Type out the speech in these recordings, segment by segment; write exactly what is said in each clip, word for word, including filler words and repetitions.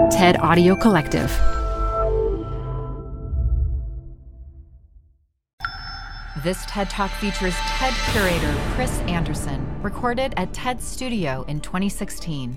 TED Audio Collective. This TED Talk features TED curator Chris Anderson, recorded at TED Studio in twenty sixteen.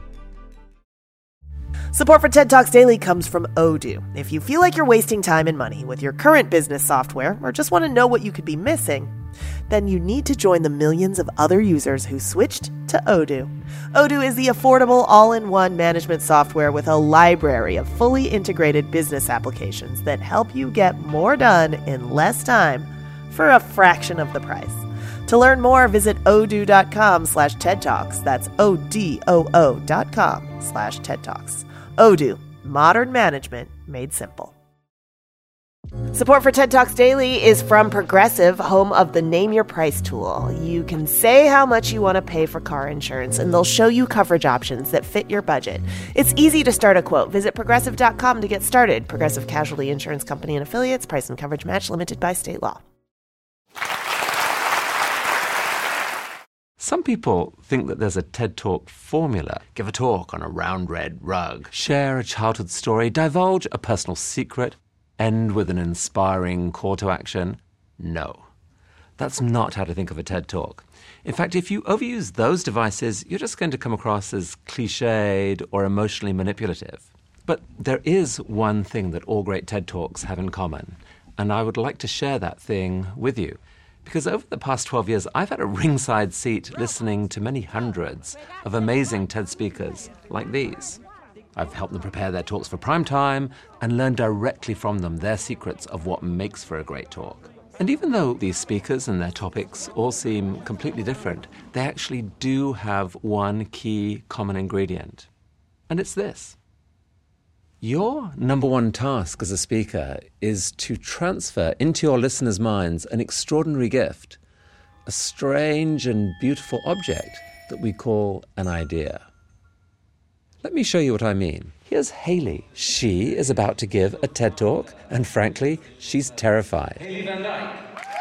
Support for TED Talks Daily comes from Odoo. If you feel like you're wasting time and money with your current business software, or just want to know what you could be missing, then you need to join the millions of other users who switched to Odoo. Odoo is the affordable all-in-one management software with a library of fully integrated business applications that help you get more done in less time for a fraction of the price. To learn more, visit odoo.com slash TED Talks. That's O-D-O-O dot com slash TED Talks. Odoo, modern management made simple. Support for TED Talks Daily is from Progressive, home of the Name Your Price tool. You can say how much you want to pay for car insurance, and they'll show you coverage options that fit your budget. It's easy to start a quote. Visit progressive dot com to get started. Progressive Casualty Insurance Company and Affiliates. Price and coverage match limited by state law. Some people think that there's a TED Talk formula. Give a talk on a round red rug, share a childhood story, divulge a personal secret, end with an inspiring call to action. No, that's not how to think of a TED Talk. In fact, if you overuse those devices, you're just going to come across as cliched or emotionally manipulative. But there is one thing that all great TED Talks have in common, and I would like to share that thing with you. Because over the past twelve years, I've had a ringside seat listening to many hundreds of amazing TED speakers like these. I've helped them prepare their talks for prime time and learn directly from them their secrets of what makes for a great talk. And even though these speakers and their topics all seem completely different, they actually do have one key common ingredient. And it's this. Your number one task as a speaker is to transfer into your listeners' minds an extraordinary gift, a strange and beautiful object that we call an idea. Let me show you what I mean. Here's Hayley. She is about to give a TED Talk, and frankly, she's terrified. Hayley Van Dyke.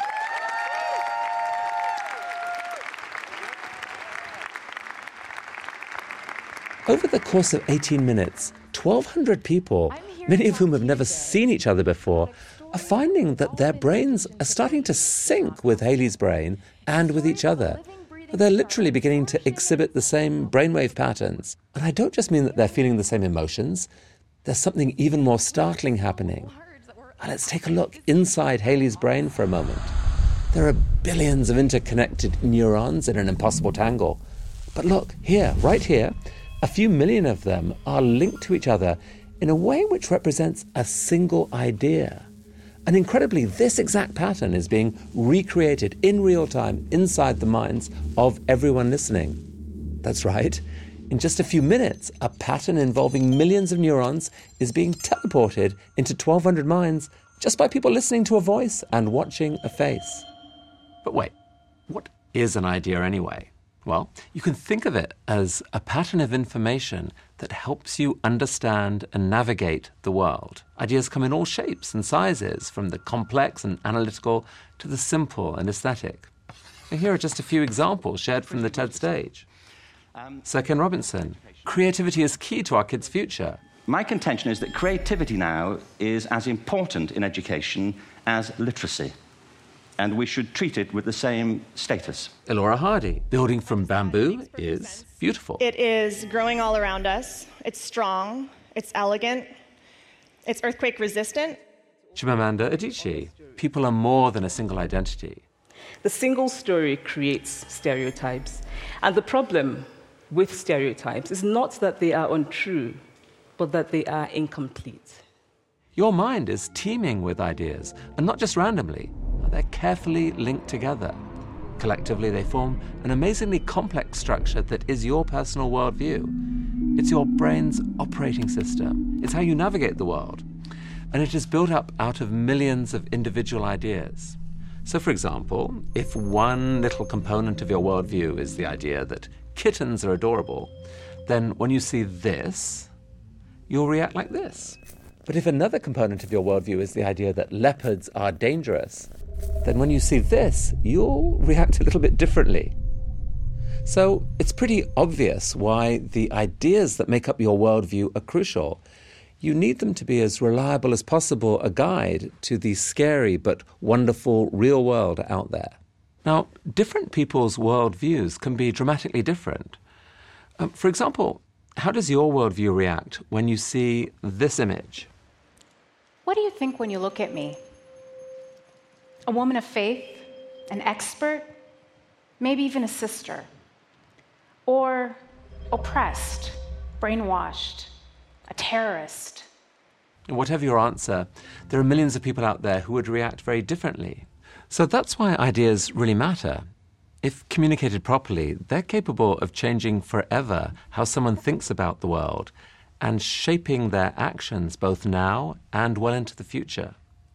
Over the course of eighteen minutes, twelve hundred people, many of whom have never seen each other before, are finding that their brains are starting to sync with Hayley's brain and with each other. They're literally beginning to exhibit the same brainwave patterns. And I don't just mean that they're feeling the same emotions. There's something even more startling happening. And let's take a look inside Hayley's brain for a moment. There are billions of interconnected neurons in an impossible tangle. But look, here, right here, a few million of them are linked to each other in a way which represents a single idea. And incredibly, this exact pattern is being recreated in real time inside the minds of everyone listening. That's right. In just a few minutes, a pattern involving millions of neurons is being teleported into twelve hundred minds just by people listening to a voice and watching a face. But wait, what is an idea anyway? Well, you can think of it as a pattern of information that helps you understand and navigate the world. Ideas come in all shapes and sizes, from the complex and analytical to the simple and aesthetic. And here are just a few examples shared from the TED stage. Sir Ken Robinson, creativity is key to our kids' future. My contention is that creativity now is as important in education as literacy, and we should treat it with the same status. Elora Hardy, building from bamboo is beautiful. It is growing all around us. It's strong. It's elegant. It's earthquake resistant. Chimamanda Adichie, people are more than a single identity. The single story creates stereotypes. And the problem with stereotypes is not that they are untrue, but that they are incomplete. Your mind is teeming with ideas, and not just randomly. They're carefully linked together. Collectively, they form an amazingly complex structure that is your personal worldview. It's your brain's operating system. It's how you navigate the world. And it is built up out of millions of individual ideas. So, for example, if one little component of your worldview is the idea that kittens are adorable, then when you see this, you'll react like this. But if another component of your worldview is the idea that leopards are dangerous, then when you see this, you'll react a little bit differently. So it's pretty obvious why the ideas that make up your worldview are crucial. You need them to be as reliable as possible a guide to the scary but wonderful real world out there. Now, different people's worldviews can be dramatically different. Um, for example, how does your worldview react when you see this image? What do you think when you look at me? A woman of faith? An expert? Maybe even a sister? Or oppressed, brainwashed, a terrorist? Whatever your answer, there are millions of people out there who would react very differently. So that's why ideas really matter. If communicated properly, they're capable of changing forever how someone thinks about the world and shaping their actions both now and well into the future.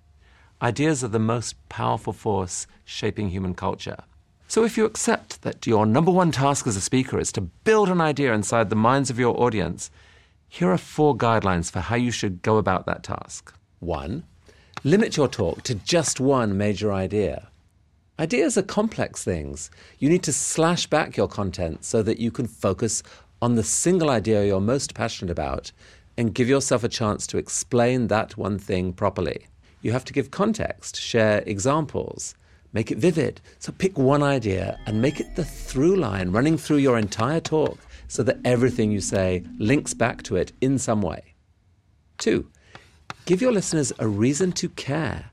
Ideas are the most powerful force shaping human culture. So if you accept that your number one task as a speaker is to build an idea inside the minds of your audience, here are four guidelines for how you should go about that task. One, limit your talk to just one major idea. Ideas are complex things. You need to slash back your content so that you can focus on the single idea you're most passionate about and give yourself a chance to explain that one thing properly. You have to give context, share examples, make it vivid. So pick one idea and make it the through line running through your entire talk so that everything you say links back to it in some way. Two, give your listeners a reason to care.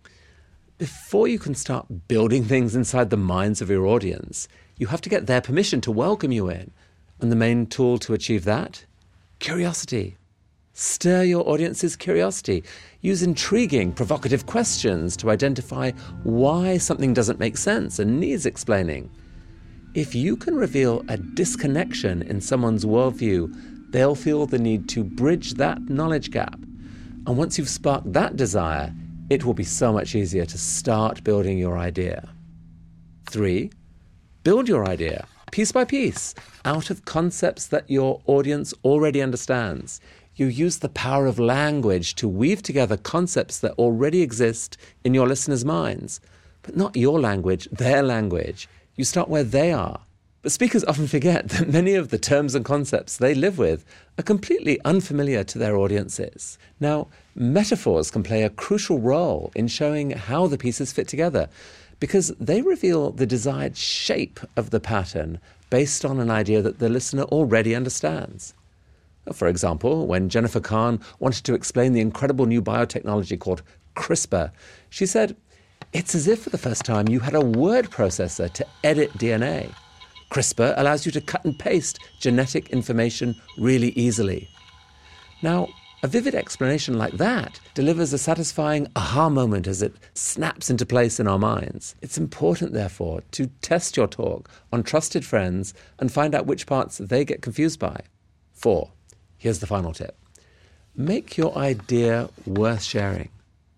Before you can start building things inside the minds of your audience, you have to get their permission to welcome you in. And the main tool to achieve that? Curiosity. Stir your audience's curiosity. Use intriguing, provocative questions to identify why something doesn't make sense and needs explaining. If you can reveal a disconnection in someone's worldview, they'll feel the need to bridge that knowledge gap. And once you've sparked that desire, it will be so much easier to start building your idea. Three, build your idea, piece by piece, out of concepts that your audience already understands. You use the power of language to weave together concepts that already exist in your listeners' minds. But not your language, their language. You start where they are. But speakers often forget that many of the terms and concepts they live with are completely unfamiliar to their audiences. Now, metaphors can play a crucial role in showing how the pieces fit together because they reveal the desired shape of the pattern based on an idea that the listener already understands. For example, when Jennifer Kahn wanted to explain the incredible new biotechnology called CRISPR, she said, "It's as if for the first time you had a word processor to edit D N A. CRISPR allows you to cut and paste genetic information really easily." Now, a vivid explanation like that delivers a satisfying aha moment as it snaps into place in our minds. It's important, therefore, to test your talk on trusted friends and find out which parts they get confused by. Four, here's the final tip. Make your idea worth sharing.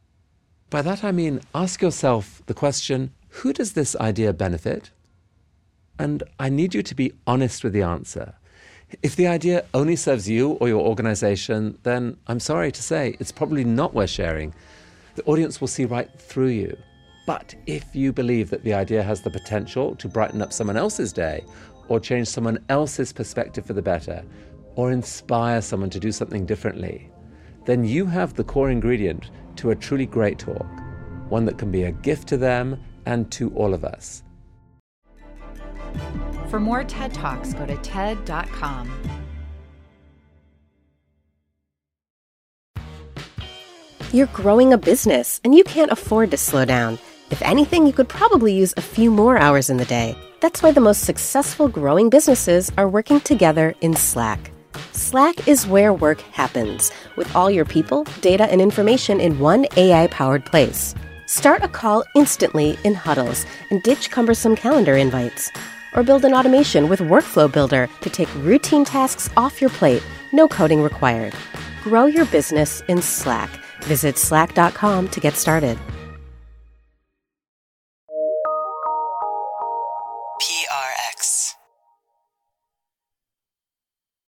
By that I mean ask yourself the question, who does this idea benefit? And I need you to be honest with the answer. If the idea only serves you or your organization, then I'm sorry to say it's probably not worth sharing. The audience will see right through you. But if you believe that the idea has the potential to brighten up someone else's day, or change someone else's perspective for the better, or inspire someone to do something differently, then you have the core ingredient to a truly great talk, one that can be a gift to them and to all of us. For more TED Talks, go to TED dot com. You're growing a business, and you can't afford to slow down. If anything, you could probably use a few more hours in the day. That's why the most successful growing businesses are working together in Slack. Slack is where work happens, with all your people, data, and information in one A I-powered place. Start a call instantly in huddles and ditch cumbersome calendar invites. Or build an automation with Workflow Builder to take routine tasks off your plate, no coding required. Grow your business in Slack. Visit slack dot com to get started.